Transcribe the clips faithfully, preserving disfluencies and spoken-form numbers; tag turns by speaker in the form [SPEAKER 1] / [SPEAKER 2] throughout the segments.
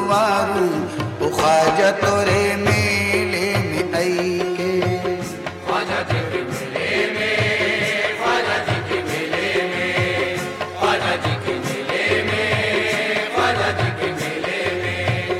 [SPEAKER 1] वारू ओ ख्वाजा तोरे मेले में आई के।
[SPEAKER 2] ख्वाजा जी के मेले में, ख्वाजा जी के मेले में, ख्वाजा जी के मेले में, ख्वाजा जी के मेले में।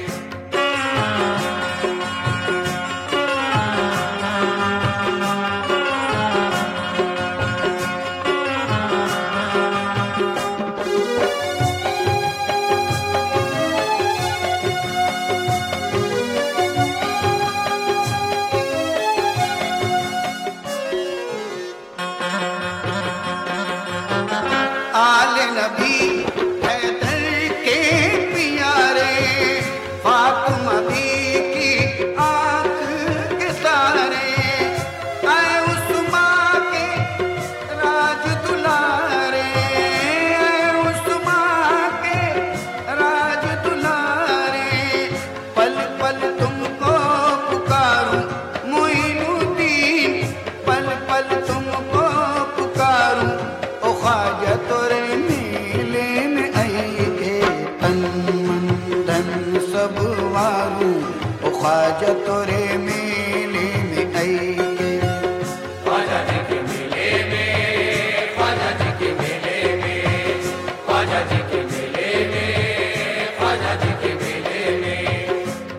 [SPEAKER 1] आले नबी हैदर के प्यारे, फातिमा भी की आँख के तारे, आए उस्मान के राज दुलारे, आए उस्मान के राज दुलारे, पल पल तुमको पुकारूं मोइनुद्दीन, पल पल तुमको पुकारूं ओ ख्वाजा तोरे मेले में आई के। तन मन धन सब वारू ओ ख्वाजा तोरे मेले में आई के।
[SPEAKER 2] ख्वाजा जी के मेले में, ख्वाजा जी के मेले में, ख्वाजा जी के मेले में, ख्वाजा जी के मेले में।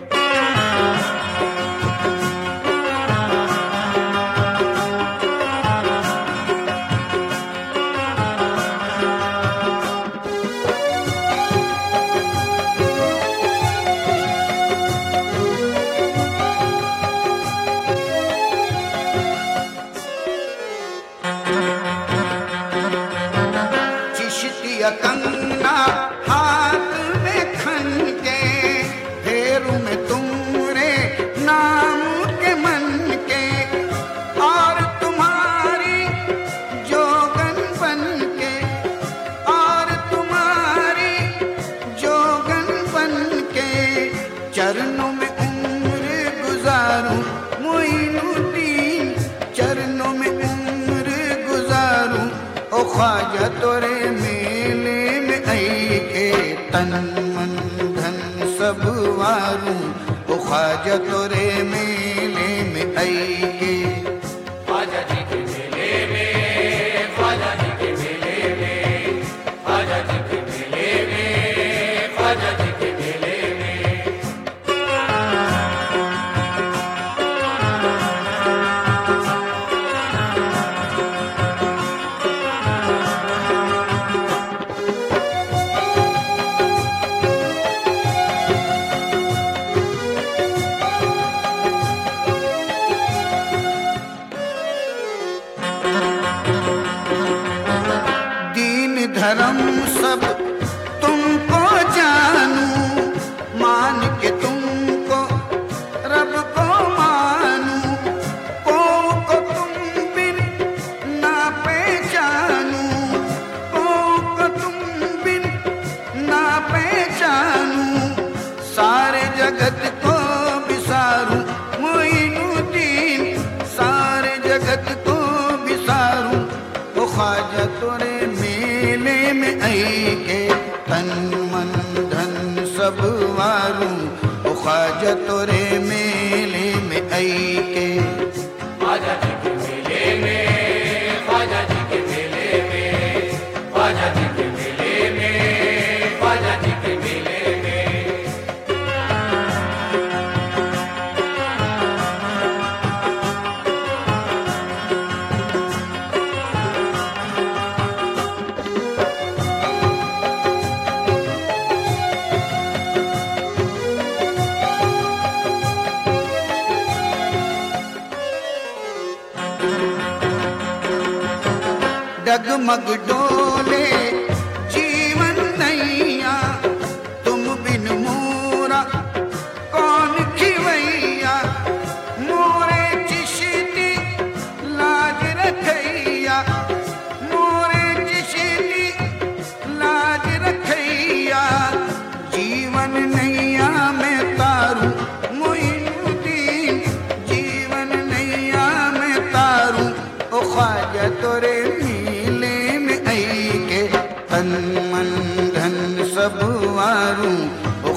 [SPEAKER 1] चिश्तिया कंगना हाथ में खन के, फेरू में तुमरे नाम के मन के, और तुम्हारी जोगन बन के, और तुम्हारी जोगन बन के, चरणों में उम्र गुजारूं मोइनुद्दीन, चरणों में उम्र गुजारूं ओ ख्वाजा तोरे मेले में आई के। तन मन धन सब वारू ओ ख्वाजा तोरे मेले में आई के।
[SPEAKER 2] ख्वाजा जी के मेले में, ख्वाजा जी के मेले में, ख्वाजा जी के मेले में, ख्वाजा जी के मेले में।
[SPEAKER 1] दीन धर्म सब तुमको जानूं, मान के तुमको रब को मानूं, को को तुम बिन ना पहचानूं, को को तुम बिन ना पहचानूं, सारे जगत को बिसारूं मोइनुद्दीन, सारे जगत को बिसारूं ओ ख्वाजा तोरे मेले में आई के। तन मन धन सब वारूं ओ ख्वाजा तोरे मेले में आई के।
[SPEAKER 2] ख्वाजा जी के मेले में, ख्वाजा जी के मेले में, ख्वाजा जी के मेले में, ख्वाजा जी के मेले में।
[SPEAKER 1] डगमग डोले जीवन नैया, तुम बिन मोरा कौन खिवैया, मोरे चिश्ती लाज रखैया, मोरे चिश्ती लाज रखैया, जीवन नैया में तारू मोइनुद्दीन, जीवन नैया में तारू ओ ख्वाजा तोरे मेले में आई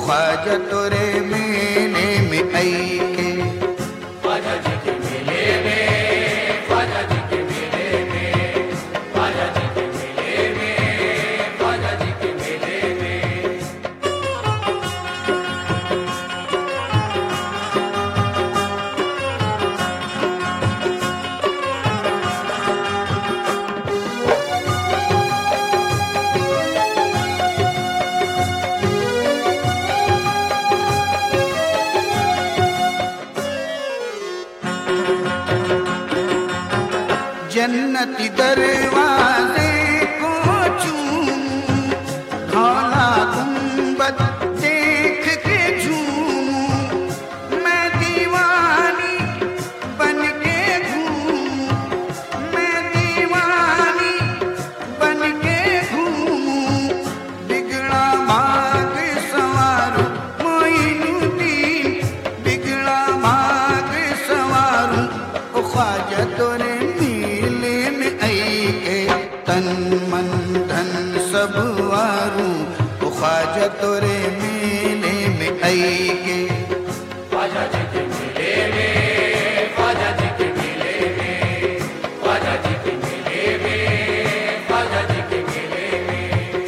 [SPEAKER 1] ख्वाजा तोरे मेले में आई के।
[SPEAKER 2] ख्वाजा जी के मेले में, ख्वाजा जी के मेले में, ख्वाजा जी के मेले में, ख्वाजा जी के मेले में।
[SPEAKER 1] जन्नती दरवाजे को चूमूं, धौला गुंबद देख के झूमूं, मैं दीवानी बन के घूमूं, मैं दीवानी बन के घूमूं, बिगड़ा मार्ग संवारूं मोइनुद्दीन, बिगड़ा मार्ग संवारूं ओ ख्वाजा तोरे तन मन धन सब वारूं ओ ख्वाजा तोरे मेले में आई के।
[SPEAKER 2] ख्वाजा जी के मेले में, ख्वाजा जी के मेले में, ख्वाजा जी के मेले में, ख्वाजा जी के मेले में।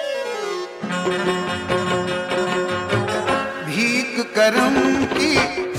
[SPEAKER 1] भीख करम की